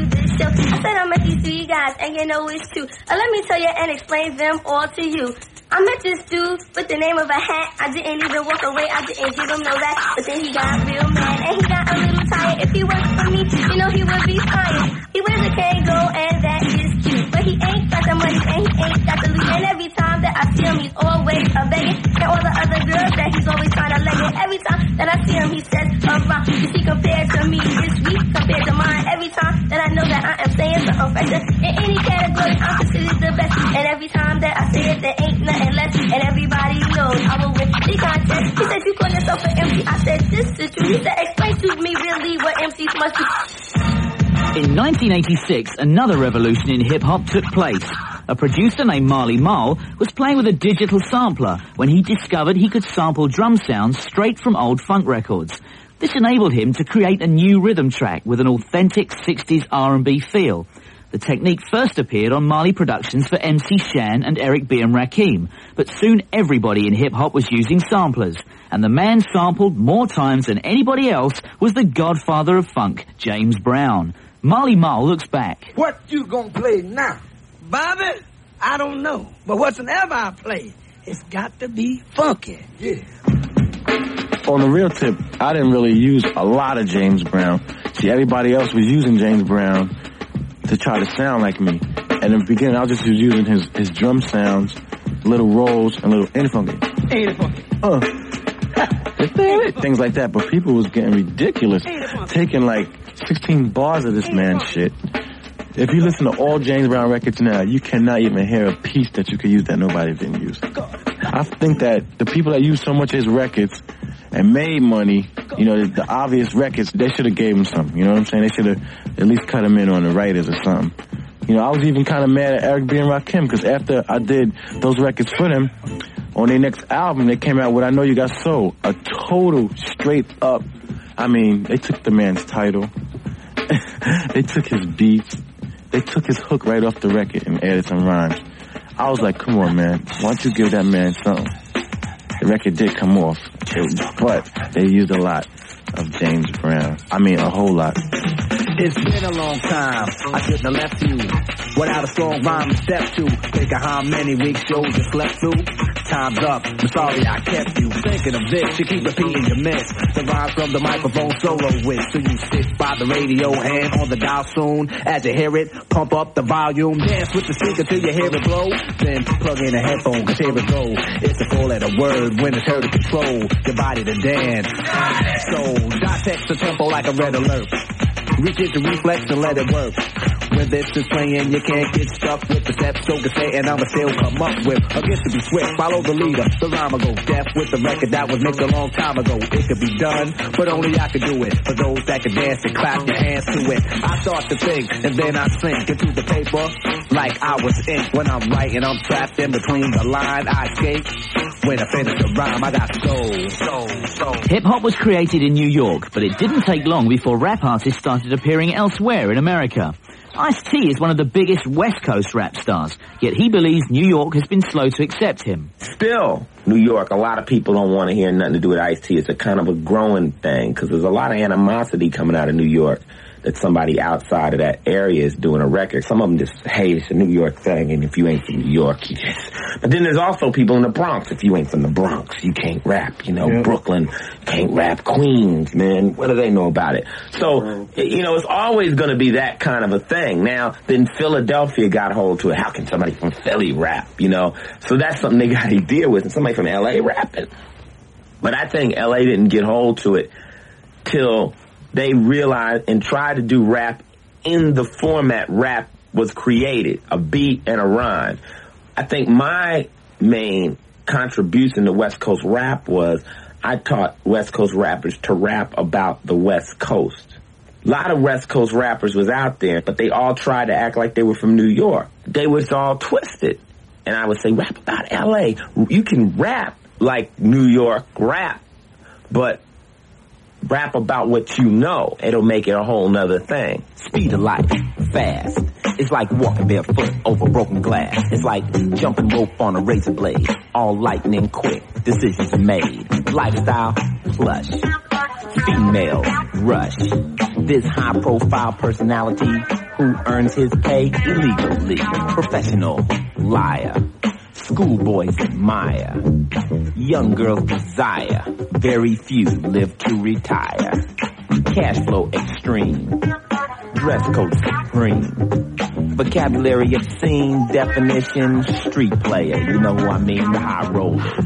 still. I said I met these three guys, and you know it's true. Let me tell you and explain them all to you. I met this dude with the name of a hat. I didn't even walk away, I didn't give him no back. But then he got real mad, and he got a little tired. If he worked for me, you know he would be fine. He wears a Kango, and that is cute. But he ain't got the money, and he ain't got the loot. And every time that I see him, he's always a begging. And all the other girls that he's always trying to leg it. Every time that I see him, he says, around. You see, compared to me this week, compared to mine, every time that I know that I am saying something fresher. In any category, I'm considered the best. And every time that I say it, there ain't nothing less. And everybody knows I will win the contest. He said, you call yourself an MC. I said, this is true. He said, explain to me really what MCs must do. In 1986, another revolution in hip-hop took place. A producer named Marley Marl was playing with a digital sampler when he discovered he could sample drum sounds straight from old funk records. This enabled him to create a new rhythm track with an authentic 60s R&B feel. The technique first appeared on Marley Productions for MC Shan and Eric B. and Rakim, but soon everybody in hip-hop was using samplers, and the man sampled more times than anybody else was the godfather of funk, James Brown. Marley Marl looks back. What you gonna play now? Bobby, I don't know, but whatsoever I play, it's got to be funky. Yeah. On the real tip, I didn't really use a lot of James Brown. See, everybody else was using James Brown to try to sound like me. And in the beginning, I was just using his drum sounds, little rolls, and little ain't it funky? Things like that. But people was getting ridiculous, taking like 16 bars of this man's shit. If you listen to all James Brown records now, you cannot even hear a piece that you could use that nobody didn't use. I think that the people that use so much of his records and made money, you know, the obvious records, they should have gave him something, you know what I'm saying? They should have at least cut him in on the writers or something. You know, I was even kind of mad at Eric B. and Rakim, because after I did those records for them, on their next album, they came out with I Know You Got Soul, a total straight up, I mean, they took the man's title, they took his beats, they took his hook right off the record and added some rhymes. I was like, come on, man, why don't you give that man something? The record did come off, but they used a lot of James Brown. I mean, a whole lot. It's been a long time, I shouldn't have left you without a strong rhyme to step to. Think of how many weeks shows you slept through. Time's up, I'm sorry I kept you. Thinking of this, you keep repeating your miss. The rhymes from the microphone solo with. So you sit by the radio, hand on the dial soon. As you hear it, pump up the volume. Dance with the speaker till you hear it blow. Then plug in a headphone, cause here it go. It's a four-letter word when it's heard to control your body to dance. So dissect the tempo like a red alert. Reach it to reflex and let it work. When this is playing, you can't get stuck with the steps. So to say, and I'ma still come up with a gift to be swift. Follow the leader, the rhyme will go deaf with the record that was mixed a long time ago. It could be done, but only I could do it. For those that can dance and clap your hands to it. I start to think, and then I sink into the paper like I was ink. When I'm writing, I'm trapped in between the line. I escape. When I finish the rhyme, I got soul. Hip-hop was created in New York, but it didn't take long before rap artists started appearing elsewhere in America. Ice-T is one of the biggest West Coast rap stars, yet he believes New York has been slow to accept him. Still, New York, a lot of people don't want to hear nothing to do with Ice-T. It's a kind of a growing thing, because there's a lot of animosity coming out of New York that somebody outside of that area is doing a record. Some of them just, hey, it's a New York thing, and if you ain't from New York, you just... But then there's also people in the Bronx. If you ain't from the Bronx, you can't rap. You know, yeah. Brooklyn can't rap. Queens, man, what do they know about it? So, you know, it's always going to be that kind of a thing. Now, then Philadelphia got hold to it. How can somebody from Philly rap, you know? So that's something they got to deal with, and somebody from L.A. rapping. But I think L.A. didn't get hold to it till they realized and tried to do rap in the format rap was created, a beat and a rhyme. I think my main contribution to West Coast rap was I taught West Coast rappers to rap about the West Coast. A lot of West Coast rappers was out there, but they all tried to act like they were from New York. They was all twisted. And I would say, rap about L.A. You can rap like New York rap, but rap about what you know. It'll make it a whole nother thing. Speed of life, fast. It's like walking barefoot over broken glass. It's like jumping rope on a razor blade. All lightning quick, decisions made. Lifestyle, plush. Female, rush. This high profile personality who earns his pay illegally. Professional liar. Schoolboys admire. Young girls desire. Very few live to retire. Cash flow extreme. Dress code supreme. Vocabulary obscene. Definition street player. You know who I mean, the high rollers.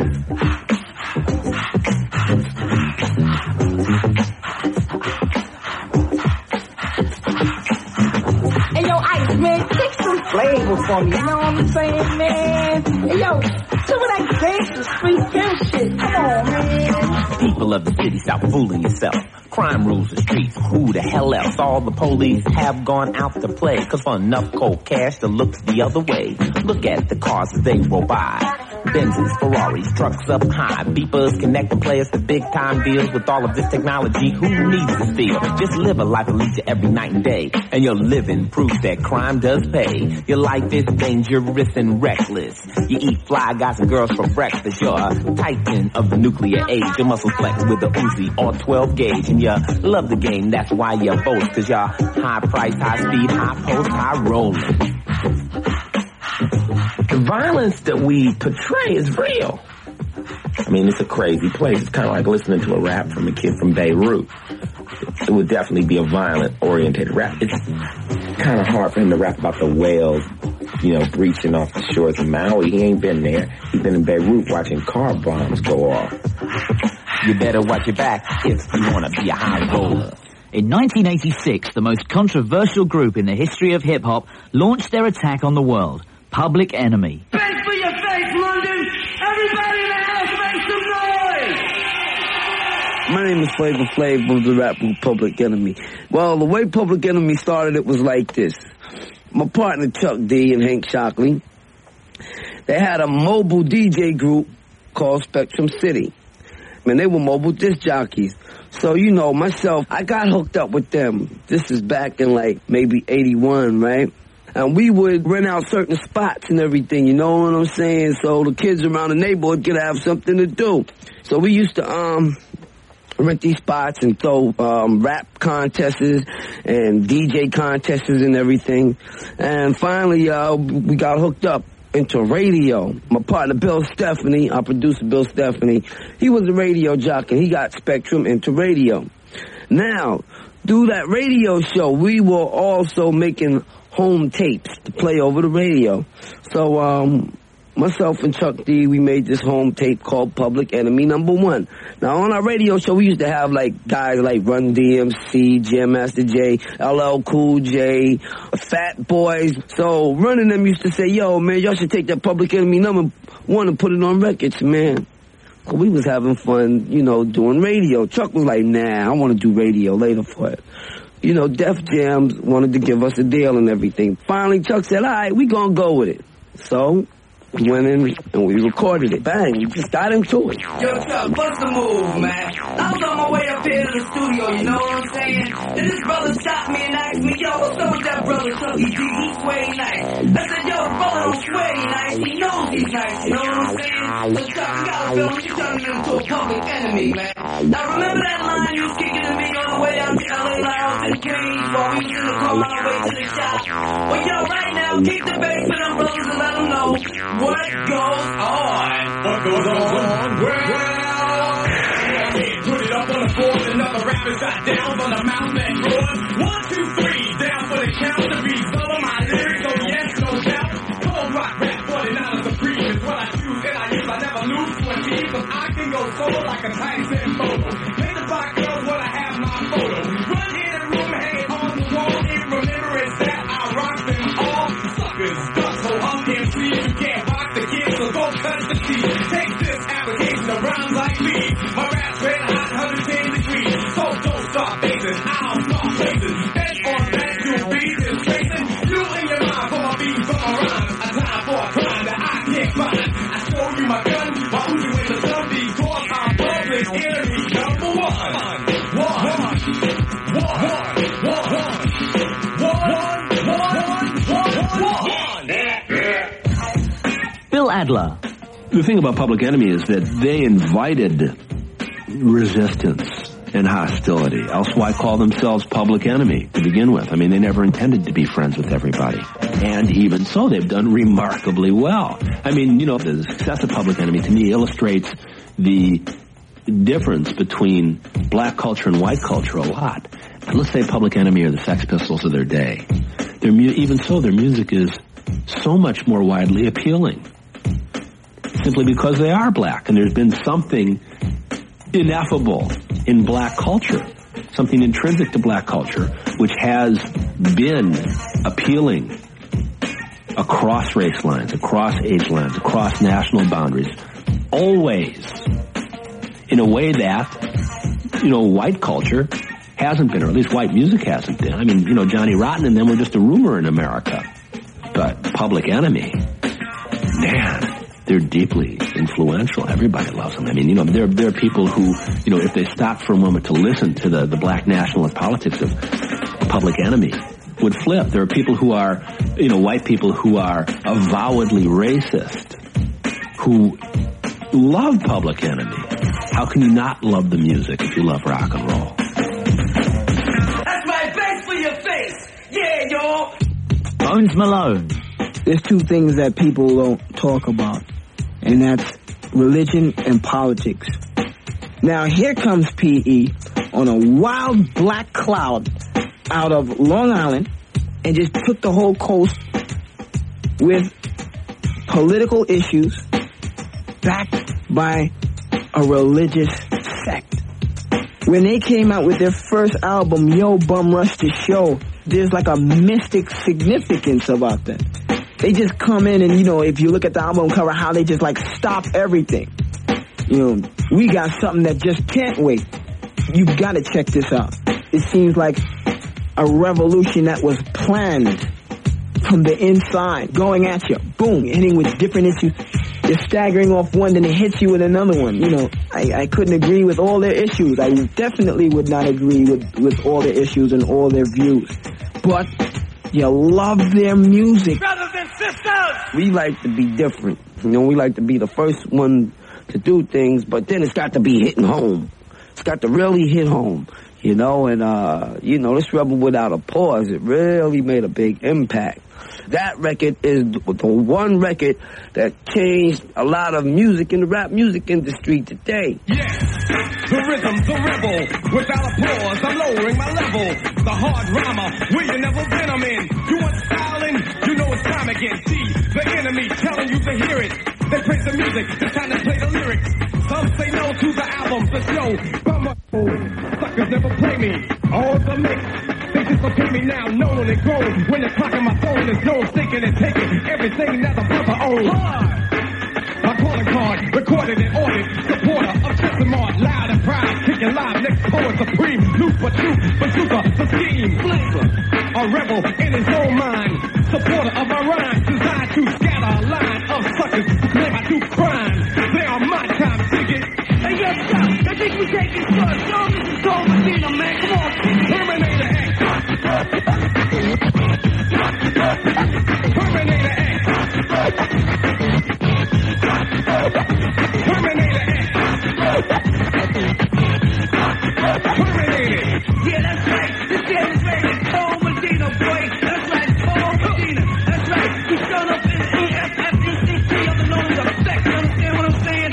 Hey, yo, Ice, man, take some flavor for me, you know what I'm saying, man? Hey, yo, some of that gangster street film shit, come on, man. People of the city, stop fooling yourself. Crime rules the streets. Who the hell else? All the police have gone out to play. Cause for enough cold cash to look the other way. Look at the cars as they roll by. Benzes, Ferraris, trucks up high. Beepers connecting players to big time deals. With all of this technology, who needs to steal? Just live a life of leisure every night and day. And your living proves that crime does pay. Your life is dangerous and reckless. You eat fly guys and girls for breakfast. You're a titan of the nuclear age. Your muscle flex with the Uzi or 12 gauge. And you love the game, that's why you boast. Cause you're high price, high speed, high post, high rolling. The violence that we portray is real. I mean, it's a crazy place. It's kind of like listening to a rap from a kid from Beirut. It would definitely be a violent-oriented rap. It's kind of hard for him to rap about the whales, you know, breaching off the shores of Maui. He ain't been there. He's been in Beirut watching car bombs go off. You better watch your back if you want to be a high roller. In 1986, the most controversial group in the history of hip-hop launched their attack on the world, Public Enemy. Thanks for your face, London. Everybody in the house make some noise. My name is Flavor Flav of the rap group Public Enemy. Well, the way Public Enemy started, it was like this. My partner Chuck D and Hank Shockley, they had a mobile DJ group called Spectrum City. And they were mobile disc jockeys. So, you know, myself, I got hooked up with them. This is back in like maybe 81, right? And we would rent out certain spots and everything, you know what I'm saying? So the kids around the neighborhood could have something to do. So we used to rent these spots and throw rap contests and DJ contests and everything. And finally, we got hooked up into radio. My partner Bill Stephanie, our producer Bill Stephanie, he was a radio jockey. He got Spectrum into radio. Now, through that radio show, we were also making home tapes to play over the radio. So, myself and Chuck D, we made this home tape called Public Enemy #1. Now, on our radio show, we used to have, like, guys like Run DMC, Jam Master Jay, LL Cool J, Fat Boys. So, Run and them used to say, yo, man, y'all should take that Public Enemy #1 and put it on records, man. So we was having fun, you know, doing radio. Chuck was like, nah, I want to do radio later for it. You know, Def Jam wanted to give us a deal and everything. Finally, Chuck said, all right, we gonna go with it. So, we went in and we recorded it. Bang, we just got into it. Yo, Chuck, what's the move, man? I was on my way up here to the studio, you know what I'm saying? And this brother shot me and asked me, yo, what's up with that brother Chuck? He sway nice. I said, yo, brother don't sway nice. He knows he's nice, you know what I'm saying? So, Chuck, you gotta feel what you turning into a Public Enemy, man. Now, remember that line you was kicking to me on the way out to LA Lounge and Cage while we was in the car on our way to the shop? Well, yo, right now, keep the bass for them brothers and let them know what goes on. What goes on? Well, put it up on the floor, another rapper shot down on the mountain that roars. 1, 2, 3, down for the count. The beats all of my lyrics, oh yes, no doubt. Cold rock rap, 49 supreme is what I choose, and I use. I never lose to a team, 'cause I can go solo like a Tyson photo. Make the block girls when I have my photo. Run in the room, hang on the wall, in remembrance that I rock them all. Suckers, ducks, ho hum MCs, you can't box the kids, so go touch the teeth. Take this application of rhymes like me. My rap's red hot, 110 degrees. So don't start bases, I'll start places. That's on that, you'll be just tracing. You in your mind for my beats, for my rhymes. A time for a crime that I can't find. I show you my gun, while you in the sun, because I'm Public Enemy #1. Bill Adler. The thing about Public Enemy is that they invited resistance and hostility. Else why call themselves Public Enemy to begin with? I mean, they never intended to be friends with everybody. And even so, they've done remarkably well. I mean, the success of Public Enemy to me illustrates the difference between black culture and white culture a lot. Let's say Public Enemy are the Sex Pistols of their day. Even so, their music is so much more widely appealing. Simply because they are black, and there's been something ineffable in black culture, something intrinsic to black culture, which has been appealing across race lines, across age lines, across national boundaries, always, in a way that, white culture hasn't been, or at least white music hasn't been. I mean, Johnny Rotten and them were just a rumor in America. But Public Enemy, man, they're deeply influential. Everybody loves them. I mean, there are people who, if they stopped for a moment to listen to the black nationalist politics of Public Enemy, would flip. There are people who are, white people who are avowedly racist, who love Public Enemy. How can you not love the music if you love rock and roll? That's my face for your face. Yeah, y'all. Bones Malone. There's two things that people don't talk about, and that's religion and politics. Now, here comes P.E. on a wild black cloud out of Long Island and just took the whole coast with political issues backed by a religious sect. When they came out with their first album, Yo Bum Rush the Show, there's like a mystic significance about that. They just come in and, if you look at the album cover, how they just like stop everything. We got something that just can't wait. You've got to check this out. It seems like a revolution that was planned from the inside, going at you, boom, hitting with different issues. You're staggering off one, then it hits you with another one. I couldn't agree with all their issues. I definitely would not agree with all their issues and all their views. But you love their music. Brothers and sisters! We like to be different. We like to be the first one to do things, but then it's got to be hitting home. It's got to really hit home, and, this Rebel Without a Pause, it really made a big impact. That record is the one record that changed a lot of music in the rap music industry today. The rhythm's a rebel. Without a pause, I'm lowering my level. The hard rhymer, where you never been, I'm in. You want styling? You know it's time again. See, the enemy telling you to hear it. They praise the music, it's time to play the lyrics. Some say no to the album, the show. Suckers never play me. All the mix. They dislocate me now, known and grown. When you're clocking my phone, there's no thinking and taking everything that the brother owns. My calling card, recorded and ordered. Supporter of Chesimard, loud and proud. Kicking live, next poet supreme. Loop but truth, bazooka, the scheme. Flavor, a rebel in his own mind. Supporter of my rhymes, designed to scatter a line of suckers who claim I do crime. They are my time, dig it. Hey, yo, stop. I think we taking first. Yo, this is Gold Medina, man. Come on. Terminator X. Terminator X. Terminator X. Terminated. Yeah, that's right. This game is rated Gold Medina, boy. That's right, Gold Medina. That's right. He's showing up in EFFECT, other known as a sex. You understand what I'm saying?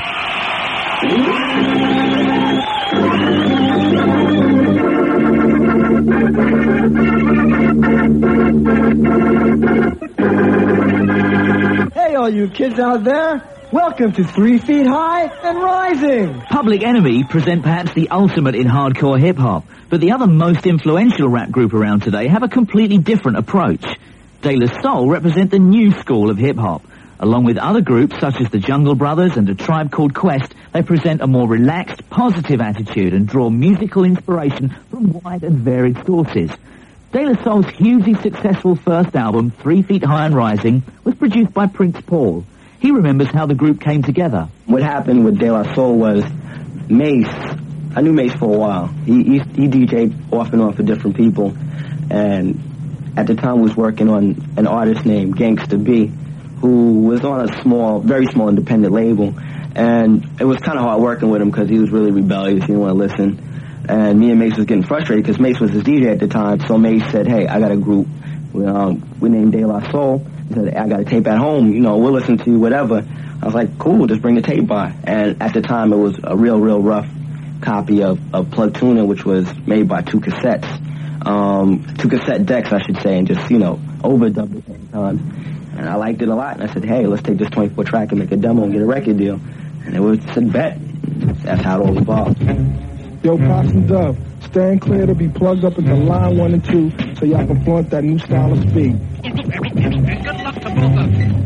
Hey, all you kids out there. Welcome to 3 Feet High and Rising. Public Enemy present perhaps the ultimate in hardcore hip-hop, but the other most influential rap group around today have a completely different approach. De La Soul represent the new school of hip-hop. Along with other groups such as the Jungle Brothers and A Tribe Called Quest, they present a more relaxed, positive attitude and draw musical inspiration from wide and varied sources. De La Soul's hugely successful first album, 3 Feet High and Rising, was produced by Prince Paul. He remembers how the group came together. What happened with De La Soul was Mace. I knew Mace for a while. He DJ'd off and on for different people. And at the time was working on an artist named Gangsta B, who was on a very small independent label. And it was kind of hard working with him because he was really rebellious. He didn't want to listen. And me and Mace was getting frustrated because Mace was his DJ at the time. So Mace said, hey, I got a group. We named De La Soul. He said, I got a tape at home. You know, we'll listen to whatever. I was like, cool, just bring the tape by. And at the time, it was a real rough copy of Plug Tuning, which was made by two cassette decks, I should say, and just, you know, overdubbed it 10 times. And I liked it a lot. And I said, hey, let's take this 24 track and make a demo and get a record deal. And it was a bet. That's how it all evolved. Yo, Pops and Dub, stand clear to be plugged up into line 1 and 2 so y'all can flaunt that new style of speed. Good luck to both of you.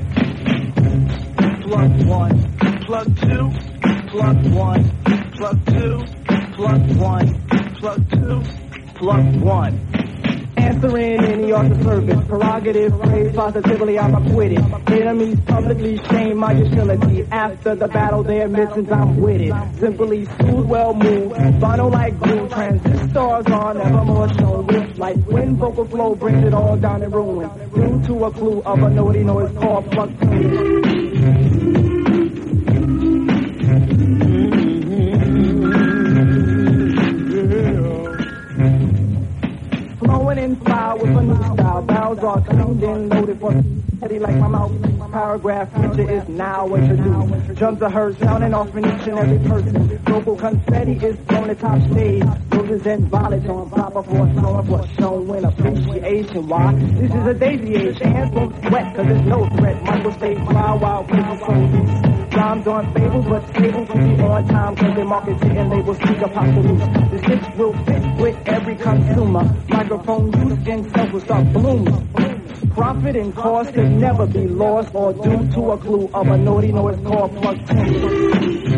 Plug 1, plug 2, plug 1, plug 2, plug 1, plug 2, plug 1. Answering any other service, prerogative, praise positively, I'm acquitted. Enemies publicly shame my utility. After the battle, they admit since I'm with it. Simply smooth, well moved, vinyl like glue. Transistors are never more shown with like wind, vocal flow brings it all down in ruin. Due to a clue of a naughty noise called plug tuning. Flowing in fly with a new style. Barrels are tuned in, loaded for steady like my mouth. Paragraph feature is now introduced. Drums are heard sounding off in each and every person. Vocal confetti is on the top stage. Roses and violets on top of what's on what's shown in appreciation. Why? This is a daisy age. Hands won't sweat cause there's no threat. Michael stays wild, wild, people so loose. Rhymes aren't fables, but stable to be on time cause they market it and labels speak up loose. The stitch will fit with every consumer. Microphone use in self will start blooming. Profit and cost can never be lost or due to a clue of a naughty noise called plug tuning.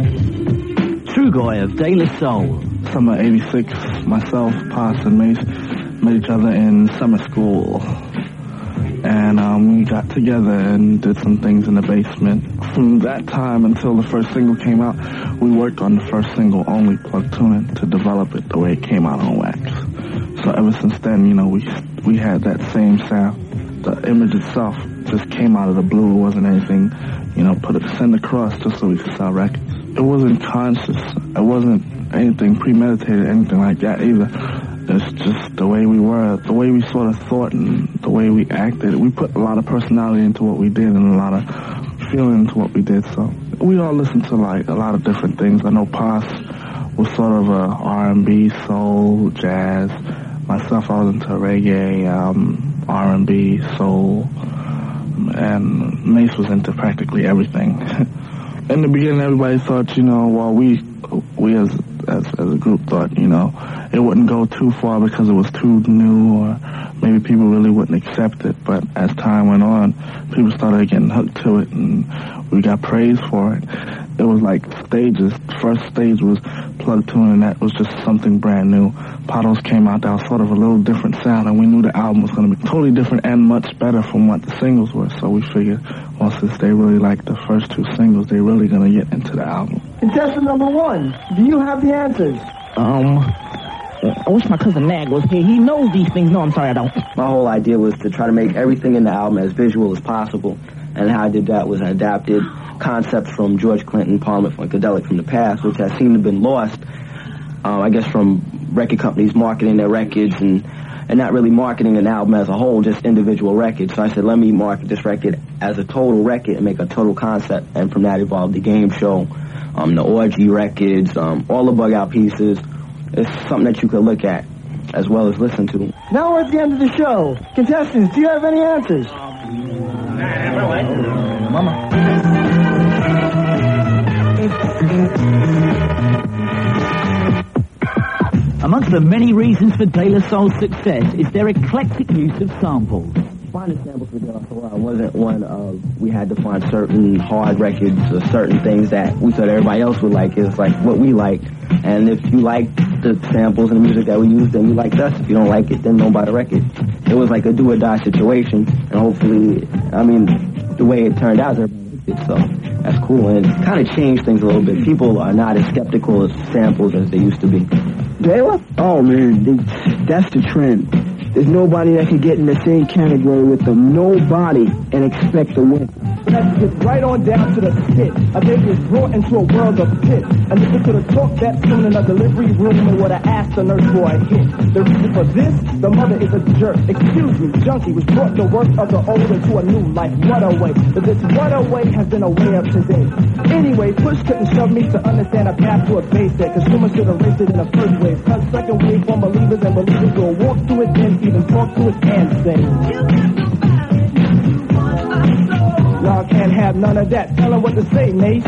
True Guy of De La Soul. Summer 86, myself, Pops, and Mace met each other in summer school. And we got together and did some things in the basement. From that time until the first single came out, we worked on the first single, only Plug Tuning, to develop it the way it came out on wax. So ever since then, you know, we had that same sound. The image itself just came out of the blue. It wasn't anything, you know, send across just so we could sell records. It wasn't conscious. It wasn't anything premeditated, anything like that either. It's just the way we were, the way we sort of thought and the way we acted. We put a lot of personality into what we did and a lot of feeling into what we did. So we all listened to like a lot of different things. I know Pops was sort of a R&B, soul, jazz. Myself, I was into reggae, R&B, soul, and Mace was into practically everything. In the beginning, everybody thought, you know, well, we as a group thought, you know, it wouldn't go too far because it was too new, or maybe people really wouldn't accept it. But as time went on, people started getting hooked to it, and we got praised for it. It was like stages. The first stage was Plug Tuning, and that was just something brand new. Pottos came out, that was sort of a little different sound, and we knew the album was going to be totally different and much better from what the singles were. So we figured, well, since they really liked the first two singles, they're really going to get into the album. Contestant number 1, do you have the answers? I wish my cousin Nag was here. He knows these things. No, I'm sorry, I don't. My whole idea was to try to make everything in the album as visual as possible. And how I did that was I adapted concepts from George Clinton, Parliament Funkadelic from the past, which has seemed to have been lost, I guess, from record companies marketing their records and not really marketing an album as a whole, just individual records. So I said, let me market this record as a total record and make a total concept. And from that evolved the game show, the orgy records, all the bug out pieces. It's something that you could look at as well as listen to. Now we're at the end of the show. Contestants, do you have any answers? Mama. Amongst the many reasons for De La Soul's success is their eclectic use of samples. Finding samples for De La Soul wasn't one of we had to find certain hard records or certain things that we thought everybody else would like. It's like what we like. And if you like the samples and the music that we use, then you like us. If you don't like it, then don't buy the record. It was like a do or die situation. And hopefully, I mean, the way it turned out, everybody liked it. So that's cool. And it kind of changed things a little bit. People are not as skeptical of samples as they used to be. Jayla? Oh, man, that's the trend. There's nobody that can get in the same category with them. Nobody and expect to win. let's get right on down to the pit. A baby was brought into a world of pit. And if it could have talked that soon in a delivery room, it would have asked the nurse for a hit. The reason for this, the mother is a jerk. Excuse me, junkie was brought the work of the old into a new life. What a way. But this what a way has been a way of today. Anyway, push couldn't shove me to understand a path to a basic. Consumers should have raced it in the first wave. Cause second wave for believers and believers will walk to it and even talk to it and say, y'all can't have none of that. Tell them what to say, mate.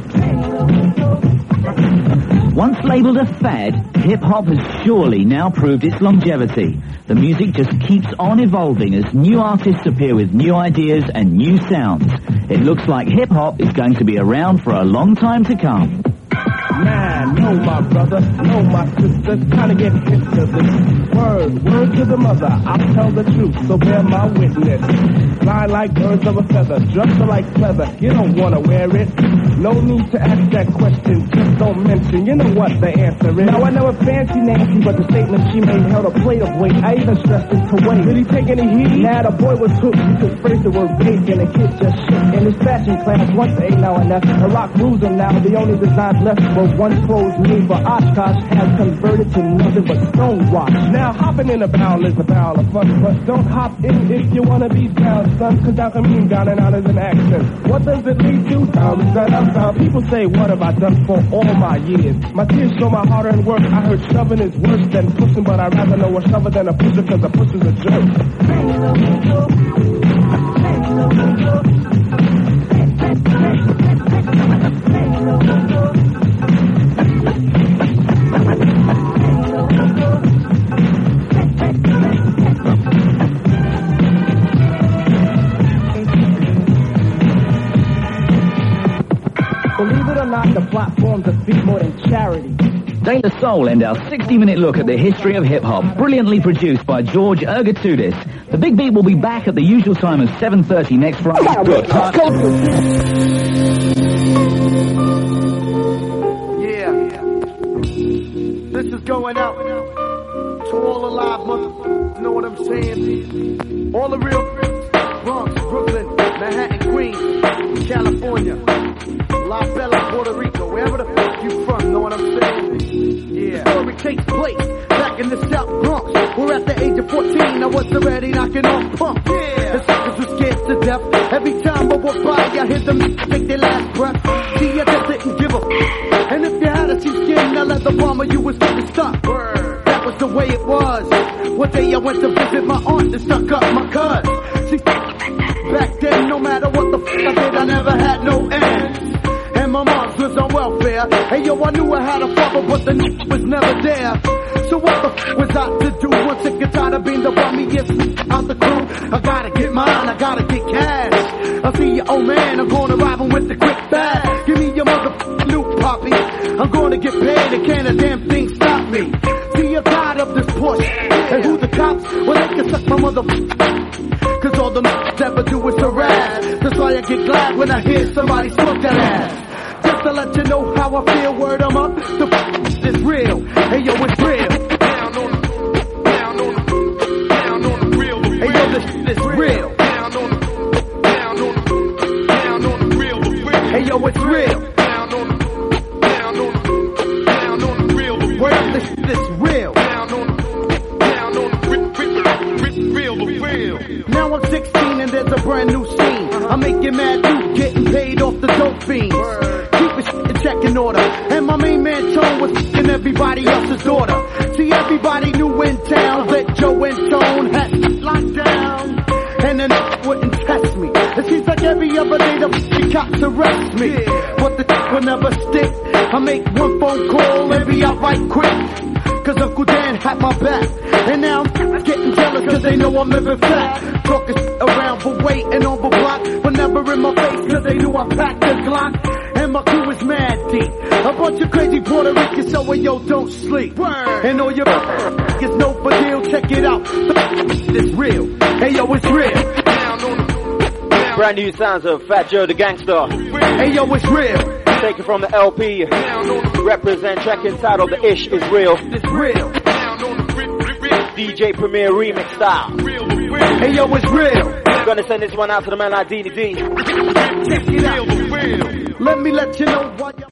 Once labelled a fad, hip-hop has surely now proved its longevity. The music just keeps on evolving as new artists appear with new ideas and new sounds. It looks like hip-hop is going to be around for a long time to come. Man, no, my brother, no, my sister, time to get hip to this. Word to the mother, I'll tell the truth, so bear my witness. Fly like birds of a feather, dressed like pleather, you don't wanna wear it. No need to ask that question, just don't mention, you know what the answer is. Now I never fancy Nancy, but the statement she made held a plate of weight. I even stressed it to weight. Did he take any heat? Nah, the boy was hooked, you could phrase the word bake, and the kid just shook. In his fashion class, once A now and F, a rock rules him now, the only designs left were one clothes made for Oshkosh has converted to nothing but stonewash. Now hopping in a barrel is a barrel of fun, but don't hop in if you wanna be down, son, cause down can mean down and out is an accent. What does it lead to? Down. People say, what have I done for all my years? My tears show my hard-earned work. I heard shoving is worse than pushing, but I'd rather know a shover than a pusher, cause a pusher's a jerk. Believe it or not, the platforms are feet more than charity. De La Soul and our 60-minute look at the history of hip-hop, brilliantly produced by George Ergatudis. The Big Beat will be back at the usual time of 7:30 next Friday. This is going out to all the live mothers, you know what I'm saying? All the real Bronx, Brooklyn, Manhattan, Queens, California, La Bella, Puerto Rico, wherever the fuck you from, know what I'm saying? Yeah. The story takes place back in the South Bronx, where at the age of 14 I was already knocking off pump. Yeah. The suckers were scared to death. Every time I walk by, I hear them take their last breath. See, I just didn't give a and if you had a sheepskin, a leather bomber, you was getting stuck. That was the way it was. One day I went to visit my aunt and stuck up my cuz. See, back then, no matter what the fuck I did, I never had no ends. And my mom was on welfare. Hey yo, I knew I had a father, but the was never there. So what the fuck was I to do? Once sick and tired of being the bummiest out the crew. I gotta get mine, I gotta get cash. I see you, old man, I'm gonna rob him with the quick bag. Give me your motherfucking new poppy. I'm gonna get paid, and can't a damn thing stop me. See, you're tired of this push. And who the cops? Well, they can suck my motherfucker. Cause all the ever do is harass. That's why I get glad when I hear somebody smoke that ass. Just to let you know how I feel, word I'm up. The is real. Hey yo, it's real. Down on the real. Hey yo, this is real. Down on the real. Hey yo, it's real. Down on the real. Word up, this is real. Down on the real. Now I'm 16 and there's a brand new scene. I'm making mad loot, getting paid off the dope fiends. Keep it check in order. And my main man Tone was f***ing everybody else's daughter. See, everybody knew in town that Joe and Tone had locked down. And then wouldn't test me. It seems like every other day the cops arrest me. But the will never stick. I make one phone call and be out right quick. Cause Uncle Dan had my back. And now I'm getting jealous cause they know I'm living fat. Talking around for weight and on the block. But never in my face cause they knew I packed the Glock. And my crew is mad deep. A bunch of crazy Puerto Ricans, so yo, don't sleep. And all your is no for deal, check it out. It's real. Hey yo, it's real. Brand new sounds of Fat Joe the Gangster. Hey yo, it's real. Taken from the LP. Represent track entitled The Ish Is Real. It's real. DJ Premier remix style. Hey yo, it's real. Gonna send this one out to the man like Dini D. Check it out. Let me let you know what